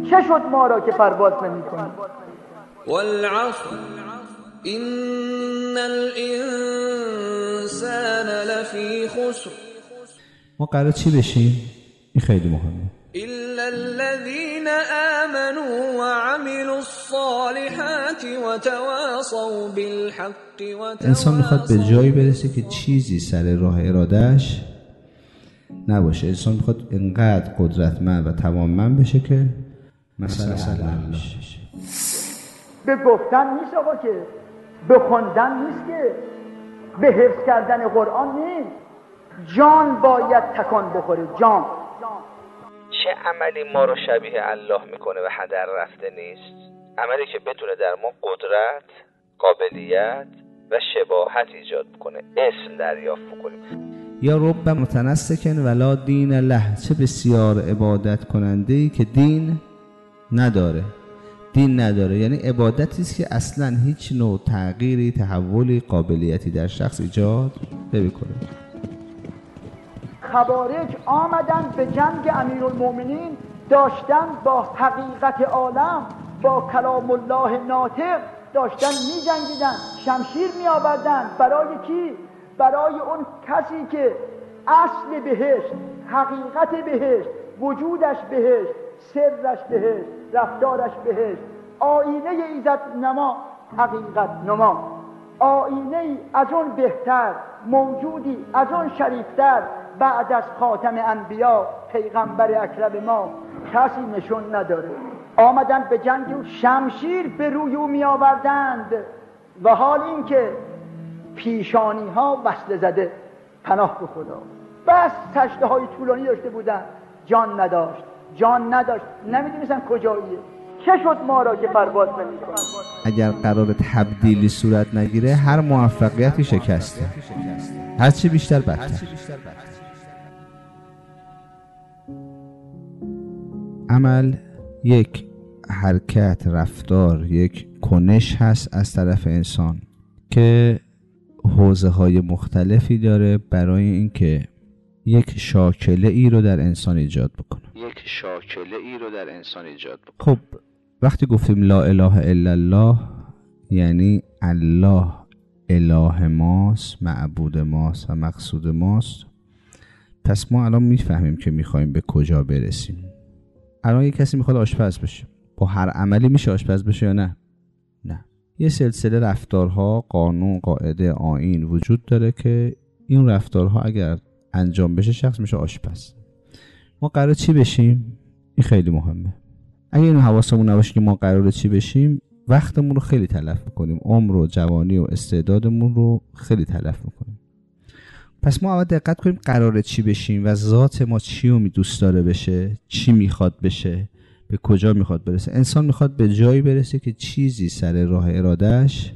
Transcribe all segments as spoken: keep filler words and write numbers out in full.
چه شد ما را که پرواز نمی‌کنیم؟ والعصر ان الانسان لفی خسر. ما قرار چی بشیم؟ این خیلی مهمه. الا الذين آمنوا وعملوا الصالحات وتواصوا بالحق وتواصوا. انسان میخواد به جایی برسه که چیزی سر راه ارادهش نباشه. انسان میخواد انقدر قدرتمند و توانمند بشه که مثلا الله بشه. به گفتن نیست آقا، که به خوندن نیست، که به حفظ کردن قرآن نیست. جان باید تکان بخوره. جان چه عملی ما رو شبیه الله میکنه و هدر رفته نیست؟ عملی که بتونه در ما قدرت، قابلیت و شباهت ایجاد بکنه، اسم دریافت بکنیم. یا رب متنسکن ولا دین له، چه بسیار عبادت کننده‌ای که دین نداره. دین نداره یعنی عبادتی است که اصلا هیچ نوع تغییری، تحولی، قابلیتی در شخص ایجاد نمی‌کنه. خوارج آمدن به جنگ امیرالمومنین، داشتن با حقیقت عالم، با کلام الله ناطق داشتن می جنگیدن، شمشیر می آوردن. برای کی؟ برای اون کسی که اصل بهشت، حقیقت بهشت، وجودش بهشت، سرش بهشت، رفتارش بهشت، آینه ایزد نما، حقیقت نما، آینه ای از اون بهتر، موجودی از اون شریفتر بعد از خاتم انبیا پیغمبر اکرم ما کسی نشون نداره. آمدن به جنگ و شمشیر به روی او می آوردند و حال این که پیشانی ها وصل زده، پناه به خدا. بس سجده های طولانی داشته بودن، جان نداشت، جان نداشت، نمیدونستن کجاییه. چه شد ما را که پرواز نمی‌کنیم؟ اگر قرار تبدیلی صورت نگیره هر موفقیتی شکسته، هرچی بیشتر بدتر. عمل یک حرکت، رفتار، یک کنش هست از طرف انسان که حوزه های مختلفی داره برای اینکه یک شاکله ای رو در انسان ایجاد بکنه. یک شاکله ای رو در انسان ایجاد بکنه. خب وقتی گفتیم لا اله الا الله یعنی الله اله ماست، معبود ماست و مقصود ماست. پس ما الان میفهمیم که میخوایم به کجا برسیم. الان یک کسی میخواد آشپز بشه، با هر عملی میشه آشپز بشه یا نه؟ نه. یه سلسله رفتارها، قانون، قاعده، آیین وجود داره که این رفتارها اگر انجام بشه شخص میشه آشپز. ما قرار چی بشیم؟ این خیلی مهمه. اگه این حواسمون نباشه که ما قراره چی بشیم، وقتمون رو خیلی تلف میکنیم، عمر و جوانی و استعدادمون رو خیلی تلف میکنیم. پس ما اول دقت کنیم قراره چی بشیم و ذات ما چی رو می دوست داره بشه، چی میخواد بشه، به کجا میخواد برسه. انسان میخواد به جایی برسه که چیزی سر راه ارادهش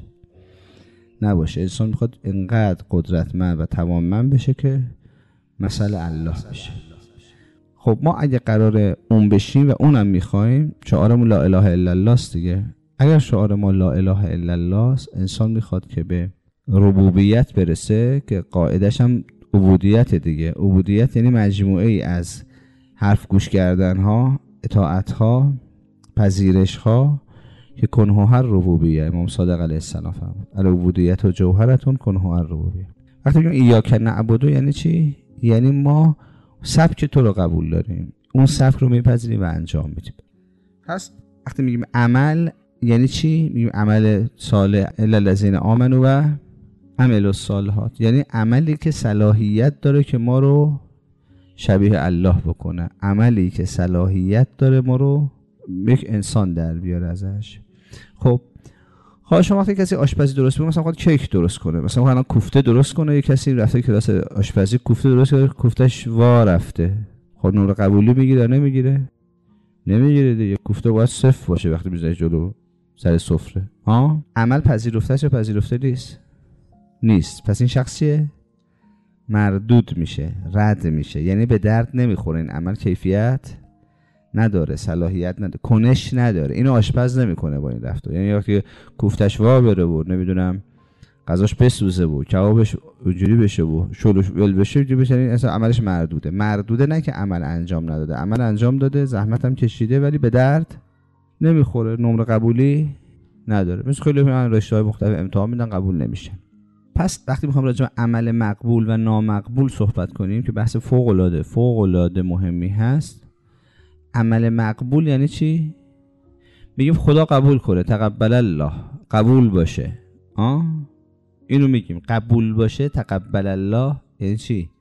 نباشه. انسان میخواد انقدر قدرتمند و توانمند بشه که مثل الله بشه. خب ما اگه قراره اون بشیم و اونم میخوایم، شعارمون لا اله الا الله است دیگه. اگر شعار ما لا اله الا الله است، انسان میخواد که به ربوبیت برسه که قاعدش هم عبودیت دیگه. عبودیت یعنی مجموعه ای از حرف گوش کردن ها، اطاعت ها، پذیرش ها که کنه هر ربوبیه. امام صادق علیه السلام فرمود العبودیت و جوهرتون کنه هر ربوبیه. وقتی میگیم ایاک نعبد یعنی چی؟ یعنی ما سبک تو رو قبول داریم، اون سبک رو میپذیریم و انجام میدیم. پس وقتی میگیم عمل یعنی چی؟ میگیم عمل صالح الا الذین آمنوا و عملوا الصالحات، یعنی عملی که صلاحیت داره که ما رو شبیه الله بکنه، عملی که صلاحیت داره ما رو یک انسان در بیاره ازش. خب حالا شما وقتی کسی آشپزی درست میکنه، مثلا خواهد کیک درست کنه، مثلا الان کوفته درست کنه، یک کسی رفته کلاس آشپزی کوفته درست کنه، کوفتش وا رفته، خب نور قبولی میگیره نمیگیره؟ نمیگیره دیگه. کوفته باید صفر باشه وقتی میذاری جلو سر سفره. ها عمل پذیرفته است یا پذیرفته نیست؟ نیست. پس این شخصیه مردود میشه، رد میشه، یعنی به درد نمیخوره. این عمل کیفیت نداره، صلاحیت نداره، کنش نداره. اینو آشپز نمیکنه با این رفتار. یعنی وقتی کوفتش وا بره و نمیدونم غذاش بسوزه و کبابش اونجوری بشه و شلوش ول بشه، بشه اصلا عملش مردوده. مردوده نه که عمل انجام نداده، عمل انجام داده، زحمت هم کشیده، ولی به درد نمیخوره، نمره قبولی نداره. مثل خیلی من رشته‌های مختلف امتحان میدن قبول نمیشن. پس وقتی میخوام راجع به عمل مقبول و نامقبول صحبت کنیم که بحث فوق العاده فوق العاده مهمی هست، عمل مقبول یعنی چی؟ میگیم خدا قبول کنه، تقبل الله، قبول باشه. آه اینو میگیم قبول باشه، تقبل الله یعنی چی؟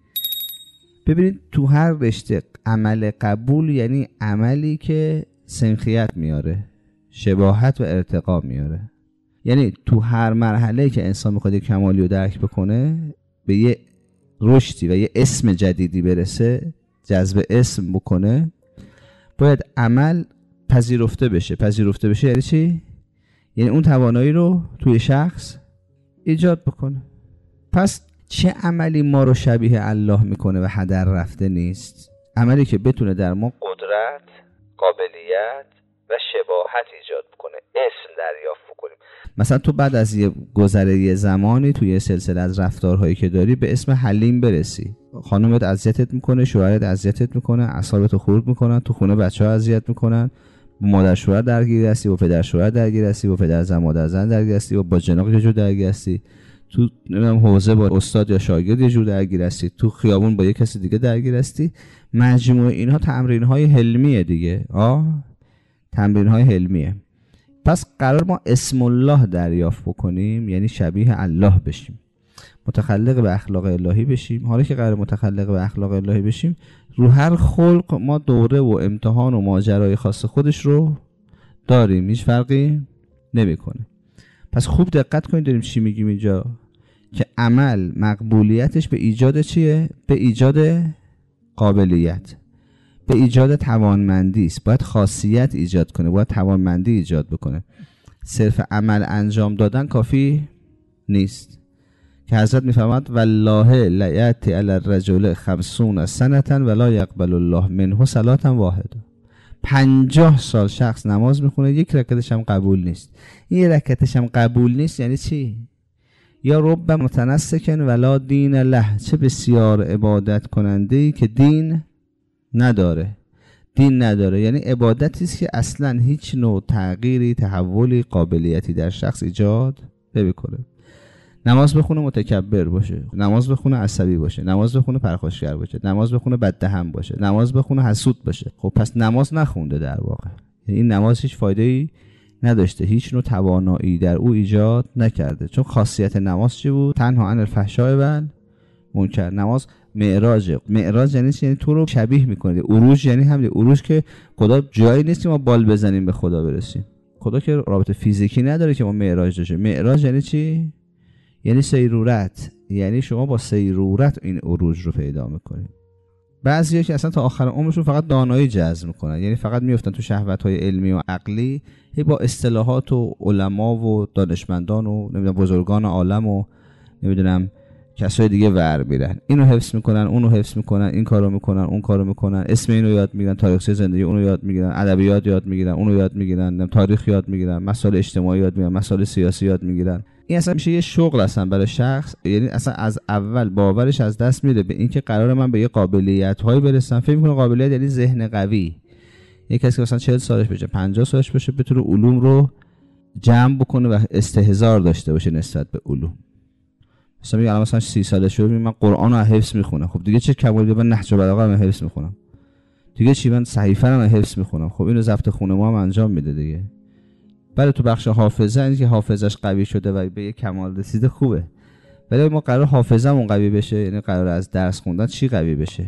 ببینید تو هر رشته عمل قبول یعنی عملی که سنخیت میاره، شباهت و ارتقا میاره. یعنی تو هر مرحله که انسان میخواد یک کمالی رو درک بکنه، به یه رشدی و یه اسم جدیدی برسه، جذب اسم بکنه، باید عمل پذیرفته بشه. پذیرفته بشه یعنی چی؟ یعنی اون توانایی رو توی شخص ایجاد بکنه. پس چه عملی ما رو شبیه الله میکنه و هدر رفته نیست؟ عملی که بتونه در ما قدرت، قابلیت و شباهت ایجاد بکنه، اسم دریافت بکنیم. مثلا تو بعد از یه گذره یه زمانی توی یه سلسله از رفتارهایی که داری به اسم حلیم برسی. خانومت اذیتت میکنه، شوهرت اذیتت میکنه، اعصابتو خورد میکنن، تو خونه بچه‌ها اذیت میکنن، با مادر شوهر درگیر هستی، با پدر شوهر درگیر هستی، با پدر زن مادر زن درگیر هستی، و با جناق یه جور درگیر هستی، تو نمیدونم حوزه با استاد یا شاگرد یه جور درگیر هستی، تو خیابون با یه کسی دیگه درگیر هستی. مجموعه اینها تمرین‌های حلمیه دیگه. آه تمرین‌های حلمیه. پس قرار ما اسم الله دریافت بکنیم، یعنی شبیه الله بشیم، متخلق به اخلاق الهی بشیم. حالا که قرار متخلق به اخلاق الهی بشیم، رو هر خلق ما دوره و امتحان و ماجرای خاص خودش رو داریم، هیچ فرقی نمیکنه. پس خوب دقت کنید داریم چی میگیم اینجا، که عمل مقبولیتش به ایجاد چیه؟ به ایجاد قابلیت، به ایجاد توانمندی است. باید خاصیت ایجاد کنه، باید توانمندی ایجاد بکنه. صرف عمل انجام دادن کافی نیست، که حضرت میفرماد والله لیأتی علی الرجل خمسون سنة ولا یقبل الله منه صلاة واحده. پنجاه سال شخص نماز میخونه، یک رکعتش هم قبول نیست. این رکعتش هم قبول نیست یعنی چی؟ یا رب متنسکن ولا دین له، چه بسیار عبادت کننده‌ای که دین نداره. دین نداره یعنی عبادتی است که اصلا هیچ نوع تغییری، تحولی، قابلیتی در شخص ایجاد نمی‌کنه. نماز بخونه متکبر باشه، نماز بخونه عصبی باشه، نماز بخونه پرخاشگر باشه، نماز بخونه بددهن باشه، نماز بخونه حسود باشه. خب پس نماز نخونده در واقع. یعنی این نماز هیچ فایده‌ای نداشته، هیچ نوع توانایی در او ایجاد نکرده. چون خاصیت نماز چی بود؟ تنها عن الفحشاء و منکر. نماز معراج. معراج یعنی چی؟ یعنی تو رو شبیه میکنه. عروج یعنی همین عروج که خدا جایی نیست که ما بال بزنیم به خدا برسیم. خدا که رابطه فیزیکی نداره که ما معراج داشته. معراج یعنی چی؟ یعنی سیرورت. یعنی شما با سیرورت این عروج رو پیدا میکنید. بعضیا که اصلا تا آخر عمرشون فقط دانایی جذب میکنن، یعنی فقط میافتن تو شهوت‌های علمی و عقلی، هی با اصطلاحات و علما و دانشمندان و نمیدونم بزرگان عالم و نمیدونم کسای دیگه ور میرن، اینو حفظ میکنن، اونو حفظ میکنن، این کارو میکنن، اون کارو میکنن، اسم اینو یاد میگیرن، تاریخچه زندگی اونو یاد میگیرن، ادبیات یاد میگیرن، اونو یاد میگیرن، تاریخ یاد میگیرن، مسائل اجتماعی یاد میگیرن، مسائل سیاسی یاد میگیرن. این اصلا میشه یه شغل اصلا برای شخص. یعنی اصلا از اول باورش از دست میره به اینکه قراره من به یه قابلیت هایی برسم. فکر میکنه قابلیت یعنی ذهن قوی. یک کسی که مثلا چهل سالش بشه، پنجاه سالش بشه، بتونه علوم رو جمع بکنه و استحضار داشته باشه نسبت به علوم. مثلا میگه الان مثلا سی سالش شده، من قرآن رو حفظ میخونم. خب دیگه چه کمالی؟ من نهج البلاغه رو حفظ میخونم. دیگه چی؟ من صحیفه رو حفظ میخونم. خب اینو ضبط خونه ما هم انجام میده دیگه. برای تو بخش حافظه اینکه حافظش قوی شده و به یک کمال رسیده خوبه. ولی ما قرار حافظمون قوی بشه، یعنی قرار از درس خوندن چی قوی بشه.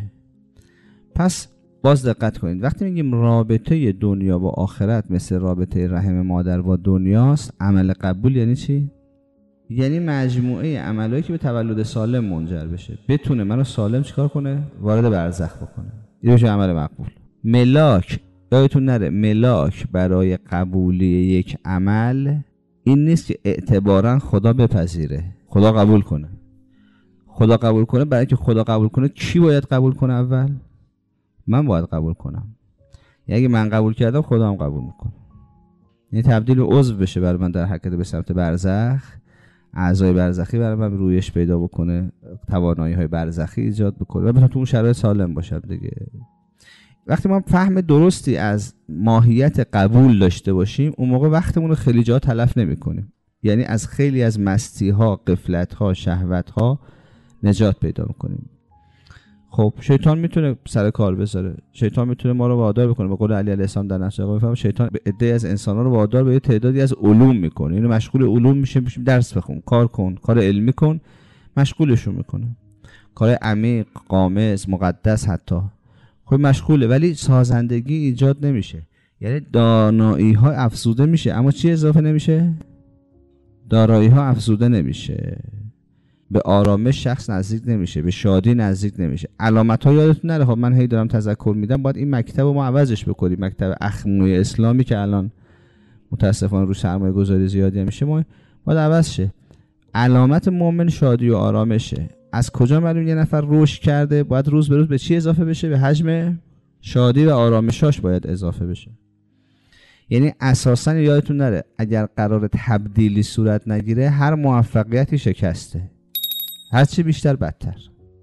پس باز دقت کنید وقتی میگیم رابطه دنیا با آخرت مثل رابطه رحم مادر با دنیاست، عمل قبول یعنی چی؟ یعنی مجموعه عملایی که به تولد سالم منجر بشه، بتونه منو سالم چیکار کنه؟ وارد برزخ بکنه. این میشه عمل مقبول. ملاک، یادتون نره ملاک برای قبولی یک عمل این نیست که اعتباراً خدا بپذیره، خدا قبول کنه. خدا قبول کنه، برای که خدا قبول کنه کی باید قبول کنه؟ اول من باید قبول کنم. یعنی اگه من قبول کردم خدا هم قبول میکنه. یعنی تبدیل عضو بشه برای من در حرکت به سمت برزخ. اعضای برزخی برای من رویش پیدا بکنه، توانایی های برزخی ایجاد بکنه و بتونم تو اون شرایط سالم باشم دیگه. وقتی ما فهم درستی از ماهیت قبول داشته باشیم، اون موقع وقتمون رو خیلی جا تلف نمی کنیم. یعنی از خیلی از مستی ها، غفلت ها، شهوت ها نجات پیدا میکنیم. خب شیطان میتونه سر کار بذاره، شیطان میتونه ما رو وادار بکنه. به قول علی علیه السلام در نقش آقا میفهم شیطان به عده از انسان‌ها رو وادار به یه تعدادی از علوم میکنه، اینو مشغول علوم میشه، میشه درس بخون، کار کن، کار علمی کن، مشغولشون میکنه، کار عمیق، غامض، مقدس حتی. خب مشغوله ولی سازندگی ایجاد نمیشه. یعنی دانایی ها افزوده میشه اما چی اضافه نمیشه؟ دارایی ها افزوده نمیشه. به آرامش شخص نزدیک نمیشه، به شادی نزدیک نمیشه. علامت ها یادتون نره. خب من هی دارم تذکر میدم، باید این مکتب رو ما عوضش بکنیم. مکتب اخموی اسلامی که الان متاسفانه رو سرمایه گذاری زیادی میشه، ما باید عوض شه. علامت مؤمن شادی و آرامشه. از کجا معلوم یه نفر رشد کرده؟ باید روز به روز به چی اضافه بشه؟ به حجم شادی و آرامشاش باید اضافه بشه. یعنی اساسا یادتون نره اگر قرار تبدیلی صورت نگیره، هر موفقیتی شکسته، هر چی بیشتر بدتر.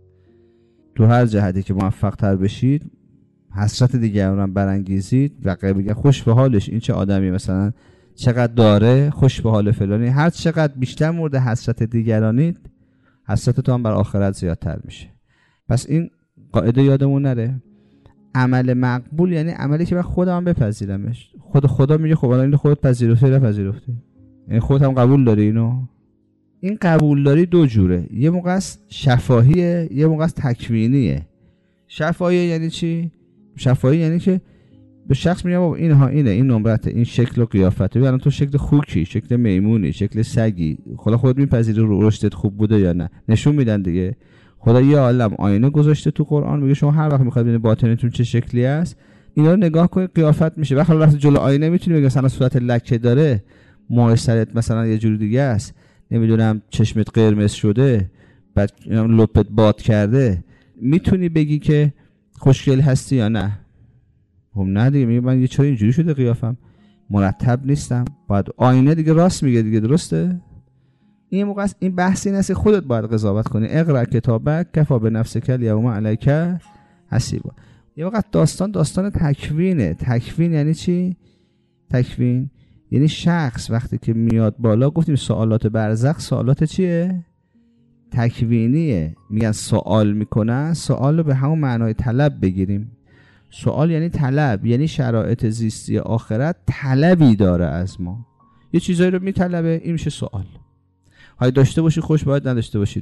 تو هر جهتی که موفق تر بشید، حسرت دیگران رو برانگیزید و بگید خوش به حالش، این چه آدمی، مثلا چقدر داره، خوش به حال فلانی. هر چقدر بیشتر مورد حسرت دیگرانید، حسرتتون هم بر آخرت زیادتر میشه. پس این قاعده یادمون نره. عمل مقبول یعنی عملی که من خودم بپذیرمش. خود خدا میگه خب الان خودت پذیرفتی یا پذیرفتی؟ یعنی خودت هم قبول داری اینو؟ این قبول داری دو جوره. یه موقع است شفاهیه، یه موقع است تکوینیه. شفاهی یعنی چی؟ شفاهی یعنی که به شخص میگم بابا اینها اینه، این نمرته، این شکل و قیافته. الان تو شکل خوکی، شکل میمونی، شکل سگی، خدا خودت میپذیری رشدت خوب بوده یا نه؟ نشون میدن دیگه. خدا یه عالم آینه گذاشته تو قرآن، میگه شما هر وقت میخواید ببینید باطنتون چه شکلی است، اینا رو نگاه کنید، قیافت میشه. وقتی وقتی جلو آینه میتونی بگی مثلا صورت لکه داره، موهای سرت مثلا یه جوری دیگه است، نمیدونم چشمت قرمز شده، بعد لپت باد کرده، میتونی بگی که خوشگل هستی یا نه؟ خب نه دیگه، میگه من یه چرا اینجوری شده قیافم، مرتب نیستم. بعد آینه دیگه راست میگه دیگه، درسته؟ این موقع است این بحثی نیست، خودت باید قضاوت کنی. اقرا کتابک کفا به نفسک الیوم علیک حسیبا. یه وقت داستان داستان تکوینه. تکوین یعنی چی؟ تکوین یعنی شخص وقتی که میاد بالا، گفتیم سوالات برزخ سوالات چیه؟ تکوینیه. میگن سوال میکنن، سوال رو به همون معنای طلب بگیریم. سوال یعنی طلب، یعنی شرایط زیستی آخرت طلبی داره از ما، یه چیزایی رو میطلبه، این میشه سوال. های داشته باشی خوش، باید نداشته باشید.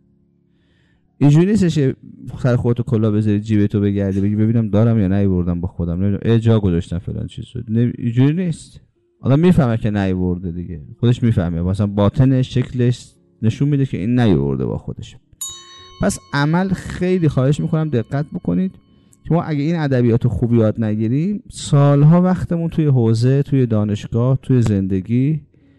اینجوری نیستش سر خودتو کلا بذاری جیبتو بگردی بگی ببینم دارم یا نیوردم با خودم، نمیدونم ای جا گذاشتم فلان چیزو. اینجوری نیست. آدم میفهمه که نیورده دیگه، خودش میفهمه، مثلا باطنش شکلش نشون میده که این نیورده با خودش. پس عمل خیلی خواهش میکنم دقت بکنید که ما اگه این ادبیاتو خوب یاد نگیریم، سالها وقتمون توی حوزه، توی دانشگاه، توی زندگی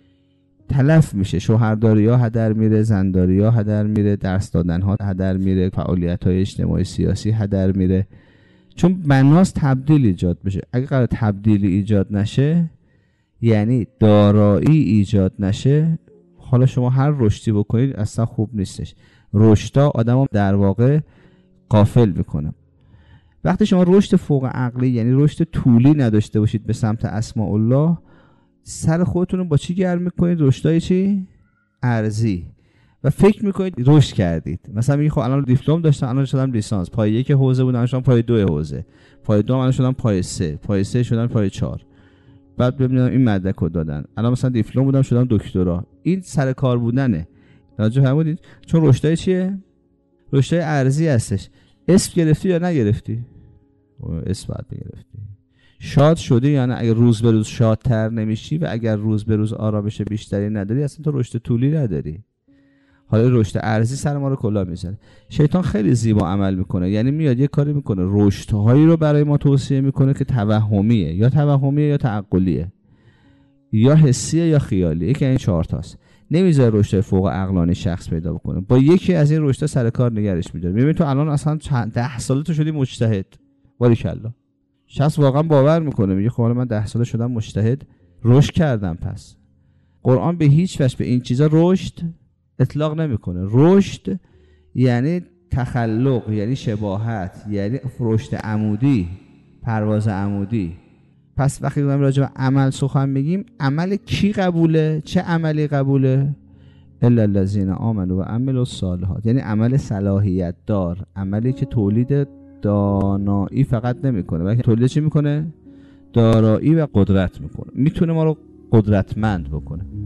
تلف میشه. شوهرداری ها هدر میره، زنداری ها هدر میره، درس دادن ها هدر میره، فعالیت های اجتماعی سیاسی هدر میره، چون بناس تبدیل ایجاد بشه. اگه قرار تبدیلی ایجاد نشه، یعنی دارایی ایجاد نشه، حالا شما هر رشدی بکنید اصلا خوب نیستش. رشدا آدمو در واقع غافل میکنه. وقتی شما رشد فوق عقلی یعنی رشد طولی نداشته باشید به سمت اسماء الله، سر خودتون رو با چی گرم میکنید؟ رشدای چی؟ ارزی. و فکر میکنید رشد کردید. مثلا میگی خب الان دیپلم داشتم، الان شدم لیسانس، پای یک حوزه بودم، الان شدم پای دو حوزه، پای دو الان شدم پای سه، پای سه شدم پای چهار، بعد ببینم این مدرک رو دادن، الان مثلا دیپلم بودم شدم دکترا. این سر کار بودنه. توجه فرمودید؟ چون رشدای چیه؟ رشدای ارزی هستش. اسم گرفتی یا نگرفتی؟ اسم باید بگرفتی. شاد شدی یا نه؟ اگر روز به روز شادتر نمیشی و اگر روز به روز آرامش بیشتری نداری، اصلا تو رشد طولی نداری. حالا رشد ارزی سر ما رو کلا میزنه. شیطان خیلی زیبا عمل میکنه، یعنی میاد یه کاری میکنه، رشدهایی رو برای ما توصیه میکنه که توهمیه، یا توهمیه یا تعقلیه، یا حسیه یا خیالیه. یکی این چهار تاست. نمیذاره رشد فوق عقلانی شخص پیدا بکنه. با یکی از این رشدها سر کار نگرش میداره. میبینی تو الان اصلا ده ساله تو شدی مجتهد. باریکلا. شخص واقعا باور میکنه، میگه خب من ده ساله شدم مجتهد، رشد کردم. پس قرآن به هیچ وجه به این چیزا رشد اطلاق نمیکنه. رشد یعنی تخلق، یعنی شباهت، یعنی رشد عمودی، پرواز عمودی. پس وقتی داریم راجع به عمل سخن میگیم، عمل کی قبوله؟ چه عملی قبوله؟ الا الذین آمنوا و عملوا الصالحات، یعنی عمل صلاحیت دار، عملی که تولید دانایی فقط نمیکنه بلکه تولید چی میکنه؟ دارایی و قدرت میکنه، میتونه ما رو قدرتمند بکنه.